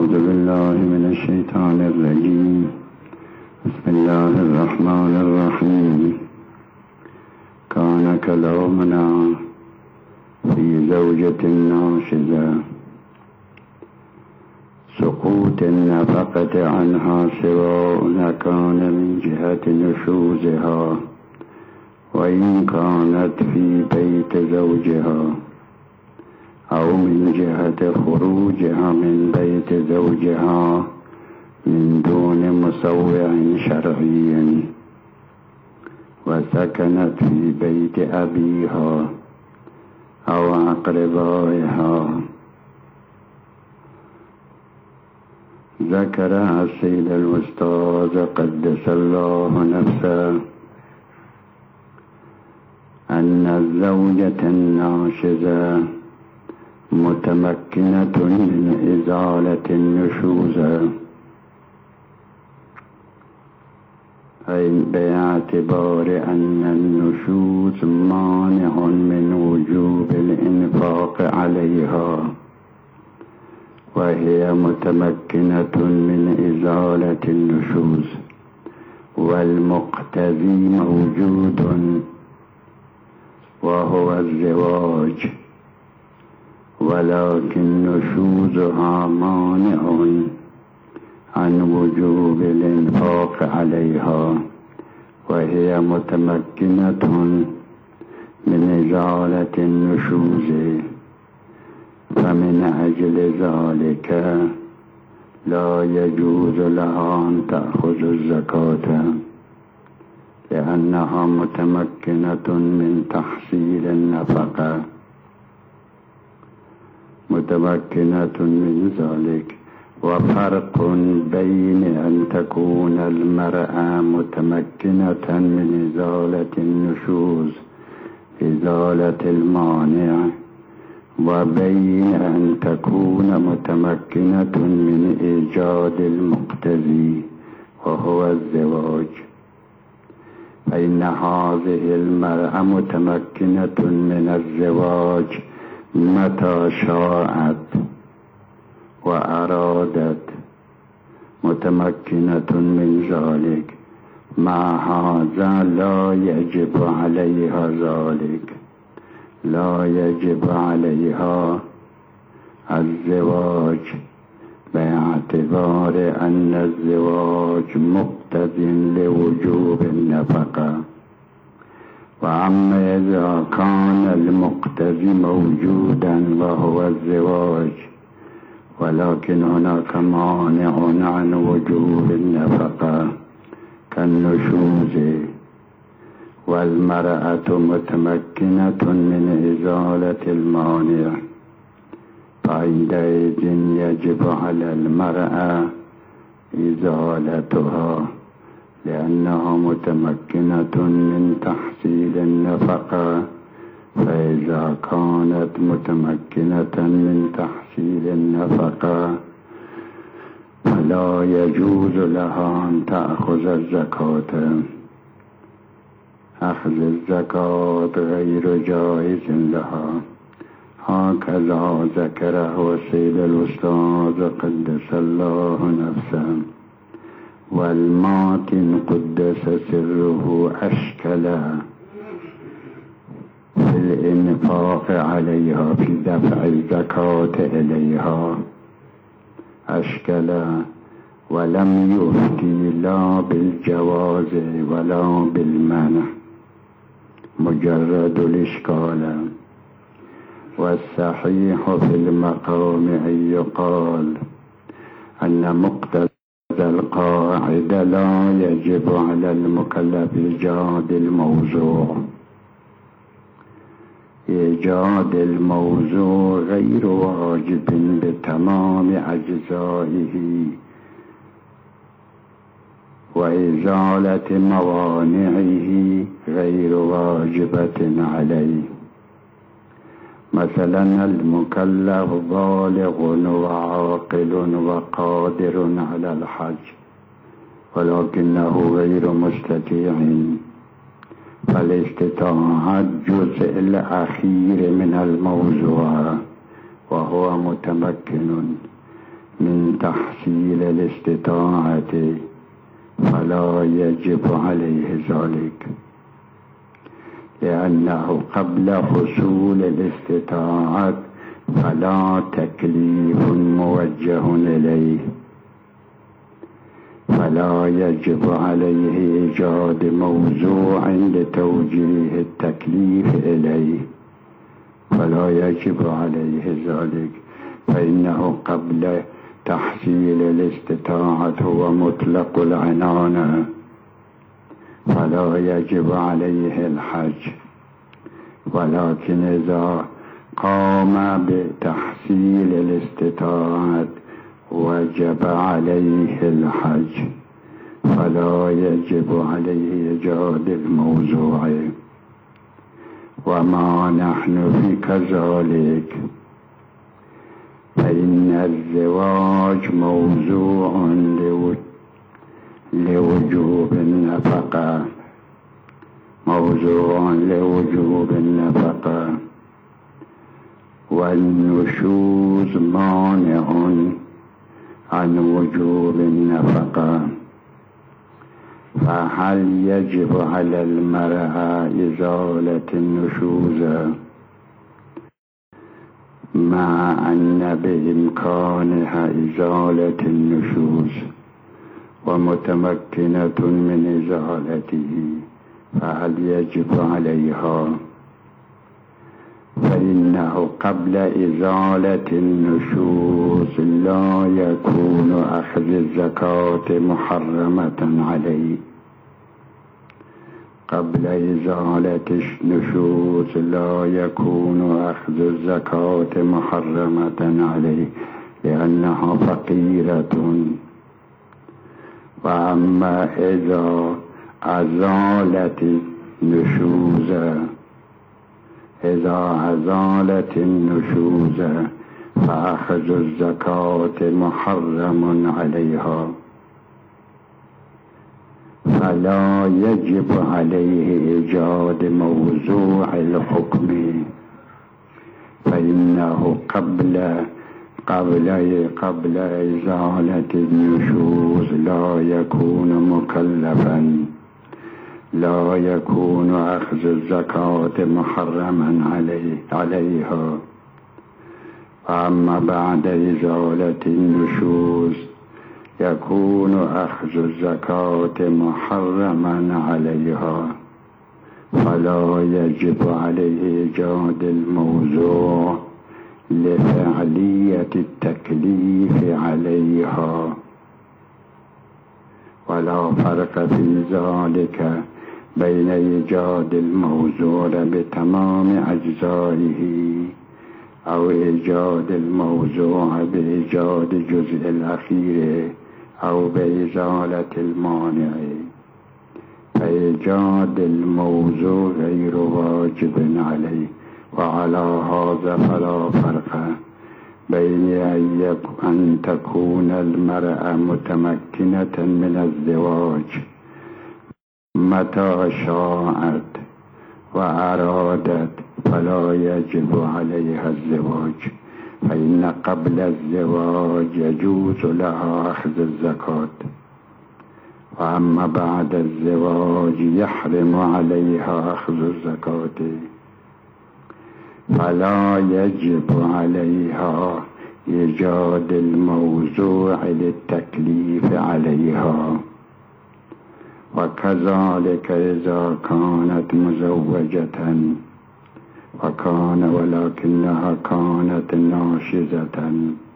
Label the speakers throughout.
Speaker 1: أعوذ بالله من الشيطان الرجيم. بسم الله الرحمن الرحيم. كان كلامنا في زوجة ناشزة سقوط النفقة عنها سواء كان من جهة نشوزها وإن كانت في بيت زوجها أو من جهة خروجها من بيت زوجها من دون مسوع شرعي وسكنت في بيت أبيها أو أقربائها. ذكر السيد الأستاذ قدس الله نفسه أن الزوجة الناشزة متمكنة من إزالة النشوز، أي باعتبار أن النشوز مانع من وجوب الإنفاق عليها، وهي متمكنة من إزالة النشوز، والمقتضي موجود وهو الزواج، ولكن نشوزها مانع عن وجوب الإنفاق عليها، وهي متمكنة من إزالة النشوز. فمن أجل ذلك لا يجوز لها أن تأخذ الزكاة، لأنها متمكنة من تحصيل النفقة، متمكنة من ذلك. وفرق بين أن تكون المرأة متمكنة من إزالة النشوز إزالة المانع، وبين أن تكون متمكنة من إيجاد المقتضي وهو الزواج. فإن هذه المرأة متمكنة من الزواج متى شاءت وأرادت، متمكنة من ذلك. مع هذا لا يجب عليها ذلك، لا يجب عليها الزواج، باعتبار أن الزواج مقتضٍ لوجوب النفقة. وأما إذا كان المقتضي موجودا وهو الزواج، ولكن هناك مانع عن وجوب النفقة كالنشوز، والمرأة متمكنة من إزالة المانع، فعندئذ يجب على المرأة إزالتها، لأنها متمكنة من تحصيل النفقة. فإذا كانت متمكنة من تحصيل النفقة فلا يجوز لها أن تأخذ الزكاة. أخذ الزكاة غير جائز لها، هكذا ذكره السيد الأستاذ قدس الله نفسه. والماتن قدس سره أشكل في الإنفاق عليها، في دفع الزكاة إليها أشكل، ولم يفتي لا بالجواز ولا بالمنع، مجرد الإشكال. والصحيح في المقام أن يقال أن مقتضى القاعدة لا يجب على المكلف إيجاد الموضوع. إيجاد الموضوع غير واجب بتمام أجزائه، وإزالة موانعه غير واجبة عليه. مثلا المكلف بالغ وعاقل وقادر على الحج، ولكنه غير مستطيع، فالاستطاعة الجزء الأخير من الموضوع، وهو متمكن من تحصيل الاستطاعة فلا يجب عليه ذلك، لأنه قبل حصول الاستطاعة فلا تكليف موجه إليه، فلا يجب عليه إيجاد موضوع لتوجيه التكليف إليه، فلا يجب عليه ذلك، فإنه قبل تحصيل الاستطاعة هو مطلق العنان، فلا يجب عليه الحج. ولكن إذا قام بتحصيل الاستطاعة وجب عليه الحج، فلا يجب عليه إيجاد الموضوع. وما نحن في كذلك، فإن الزواج موضوع لوجوب النفقة، والنشوز مانع عن وجوب النفقة. فهل يجب على المرأة إزالة النشوز مع أن بإمكانها إزالة النشوز ومتمكنة من إزالته، فهل يجب عليها؟ فإنه قبل إزالة النشوز لا يكون أخذ الزكاة محرمة عليه. قبل إزالة النشوز لا يكون أخذ الزكاة محرمة عليه، لأنها فقيرة. وأما إذا أزالت النشوز فأخذ الزكاة محرم عليها، فلا يجب عليه إيجاد موضوع الحكم، فإنه قبل إزالة النشوز لا يكون مكلفا، لا يكون أخذ الزكاة محرما عليها. أما بعد إزالة النشوز يكون أخذ الزكاة محرما عليها، فلا يجب عليه إيجاد الموضوع لفعلية التكليف عليها. ولا فرق في ذلك بين إيجاد الموضوع بتمام أجزائه أو إيجاد الموضوع بإيجاد جزء الأخير أو بإزالة المانع. فإيجاد الموضوع غير واجب عليه. وعلى هذا فلا فرق بين أن تكون المرأة متمكنة من الزواج متى شاءت وأرادت فلا يجب عليها الزواج، فإن قبل الزواج يجوز لها أخذ الزكاة، وأما بعد الزواج يحرم عليها أخذ الزكاة، فلا يجب عليها إيجاد الموضوع للتكليف عليها. وكذلك إذا كانت مزوجة ولكنها كانت ناشزة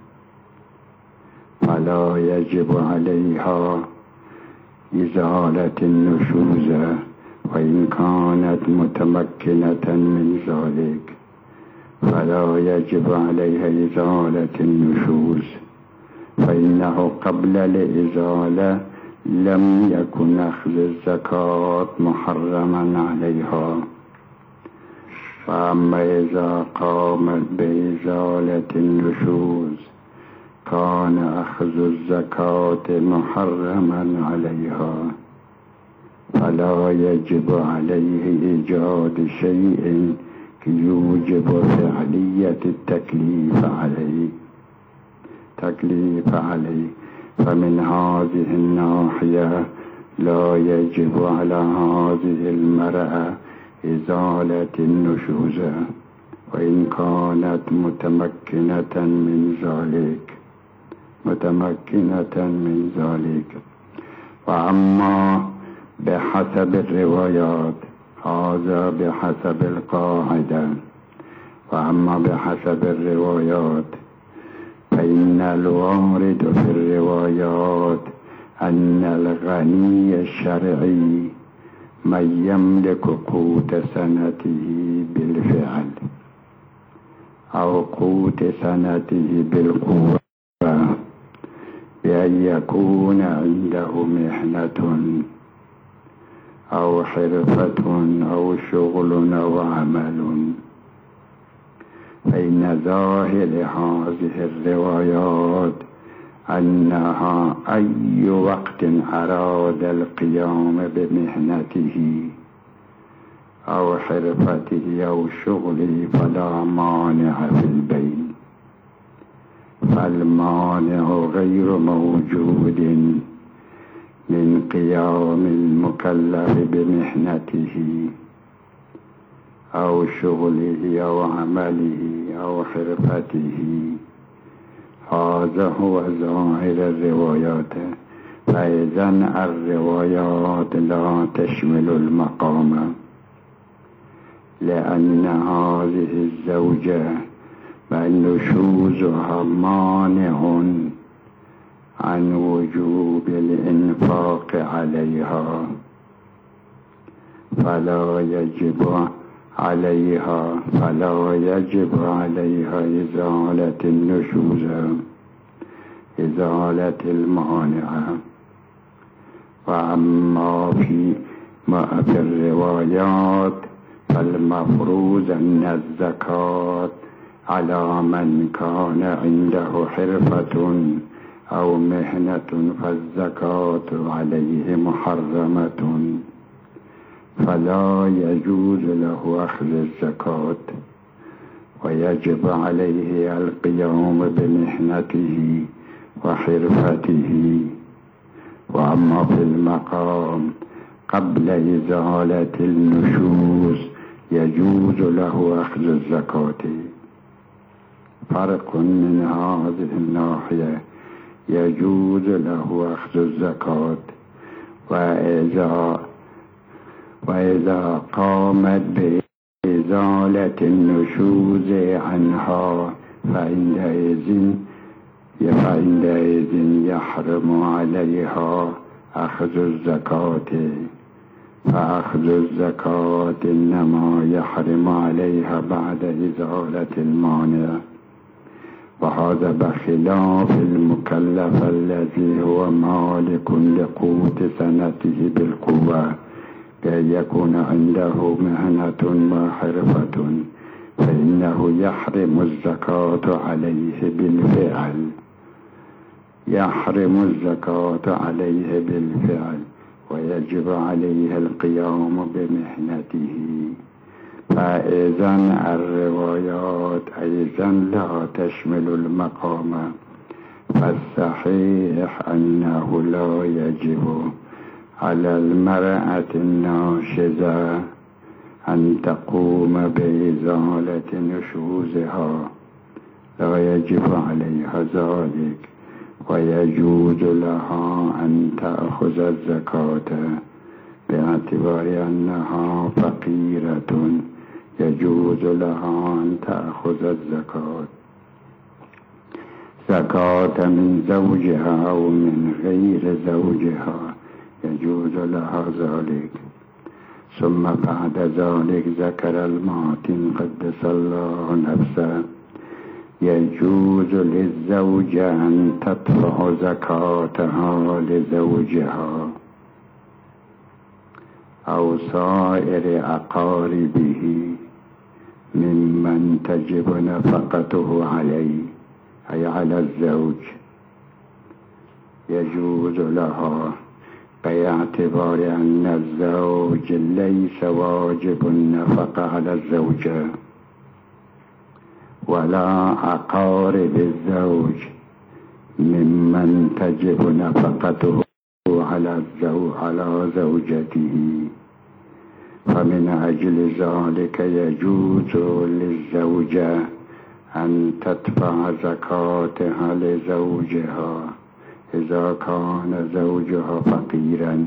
Speaker 1: فلا يجب عليها إزالة النشوز وإن كانت متمكنة من ذلك، فلا يجب عليها إزالة النشوز، فإنه قبل الإزالة لم يكن أخذ الزكاة محرما عليها. فأما إذا قامت بإزالة النشوز كان أخذ الزكاة محرما عليها، فلا يجب عليه إيجاد شيء يوجب فعلية التكليف عليه، التكليف عليه، فمن هذه الناحية لا يجب على هذه المرأة إزالة النشوز وإن كانت متمكنة من ذلك. وأما بحسب الروايات، هذا بحسب القاعدة، وأما بحسب الروايات فإن الوارد في الروايات أن الغني الشرعي من يملك قوت سنته بالفعل أو قوت سنته بالقوة، بأن يكون عنده محنة أو حرفة أو شغل أو عمل. فإن ظاهر هذه الروايات أنها أي وقت أراد القيام بمهنته أو حرفته أو شغله فلا مانع في البين، فالمانع غير موجود من قيام المكلف بمهنته أو شغله أو عمله أو حرفته. هذا هو ظاهر الروايات. فإذا الروايات لا تشمل المقام، لأن هذه الزوجة نشوزها مانع عن وجوب الإنفاق عليها، فلا يجب عليها إزالة النشوز، إزالة المانعة. وأما في الروايات فالمفروض أن الزكاة على من كان عنده حرفة أو مهنة فالزكاة عليه محرمة، فلا يجوز له أخذ الزكاة، ويجب عليه القيام بمهنته وحرفته. وأما في المقام قبل إزالة النشوز يجوز له أخذ الزكاة. فرق من هذه الناحية، يجوز له أخذ الزكاة. وإذا قامت بإزالة النشوز عنها فعندئذ يحرم عليها أخذ الزكاة، فأخذ الزكاة إنما يحرم عليها بعد إزالة المانع. وهذا بخلاف المكلف الذي هو مالك لقوت سنته بالقوة، كي يكون عنده مهنة وحرفة، فإنه يحرم الزكاة عليه بالفعل، ويجب عليه القيام بمهنته. فإذا الروايات أيضا لا تشمل المقام، فالصحيح أنه لا يجب على المرأة الناشزة أن تقوم بإزالة نشوزها، لا يجب عليها ذلك، ويجوز لها أن تأخذ الزكاة باعتبار أنها فقيرة، يجوز لها أن تأخذ زكاة من زوجها أو من غير زوجها، يجوز لها ذلك. ثم بعد ذلك ذكر المعتم قدس الله نفسه: يجوز للزوجة أن تدفع زكاتها لزوجها أو سائر أقاربه ممن تجب نفقته عليه، أي على الزوج، يجوز لها باعتبار أن الزوج ليس واجب النفقة على الزوجة، ولا أقارب الزوج ممن تجب نفقته على زوجته، فمن أجل ذلك يجوز للزوجة أن تدفع زكاتها لزوجها إذا كان زوجها فقيرا.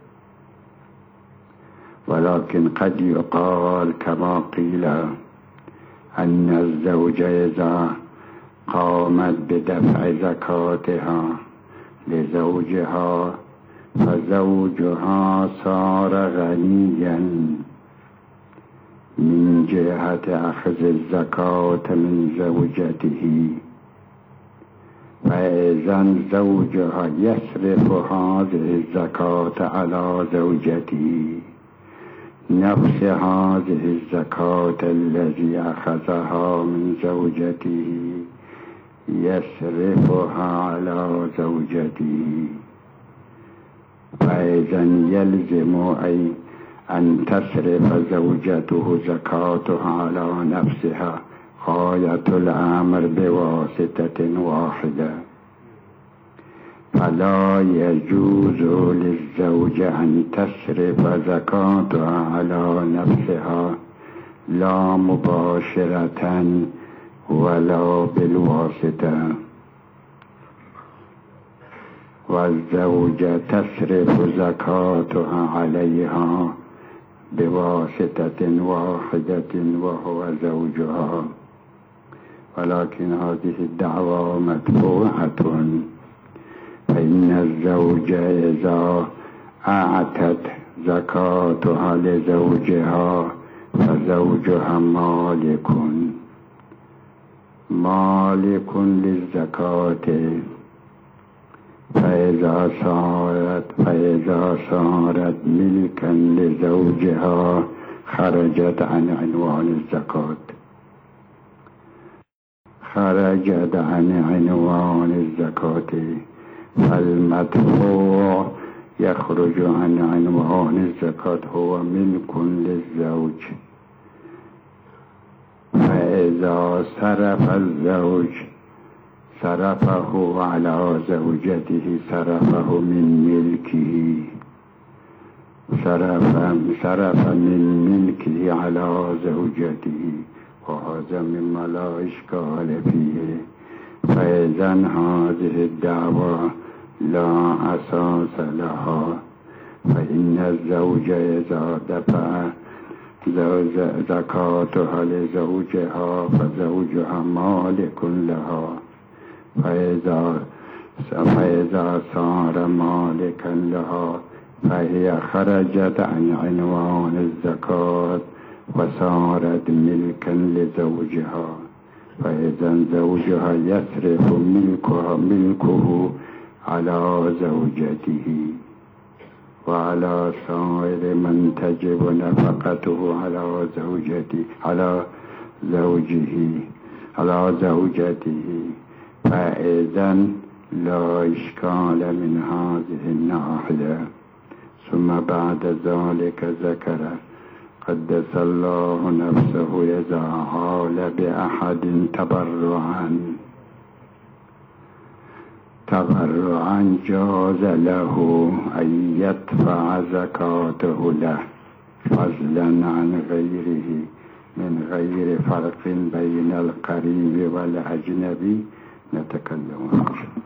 Speaker 1: ولكن قد يقال كما قيل أن الزوجة إذا قامت بدفع زكاتها لزوجها فزوجها صار غنيا من جهة أخذ الزكاة من زوجته، فإذا زوجها يصرف هذه الزكاة على زوجته نفس هذه الزكاة التي أخذها من زوجته يصرفها على زوجته، فإذا يلزم أي أن تصرف زوجته زكاتها على نفسها غاية الأمر بواسطة واحدة، فلا يجوز للزوجة أن تصرف زكاتها على نفسها لا مباشرة ولا بالواسطة، والزوجة تصرف زكاتها عليها بواسطة واحدة وهو زوجها. ولكن هذه الدعوة مدفوعة، فإن الزوجة إذا أعطت زكاتها لزوجها فزوجها مالك للزكاة، فإذا صارت ملكا لزوجها خرجت عن عنوان الزكاة، فالمدفوع يخرج عن عنوان الزكاة، هو ملك للزوج. فإذا صرف الزوج صرفه على زوجته، صرف من ملكه على زوجته، وهذا مما لا إشكال فيه. فإذا هذه الدعوة لا أساس لها، فإن الزوجة إذا دفع زكاتها لزوجها فزوجها مالك لها، فإذا صار مالكا لها فهي خرجت عن عنوان الزكاة وصارت ملكا لزوجها، فإذا زوجها يصرف ملكه على زوجته وعلى سائر من تجب نفقته على زوجته، فإذا لا إشكال من هذه الناحية. ثم بعد ذلك ذكر قدس الله نفسه إذا عال بأحد تبرعا جاز له أن يدفع زكاته له فضلا عن غيره من غير فرق بين القريب والأجنبي. نتكلم عنه.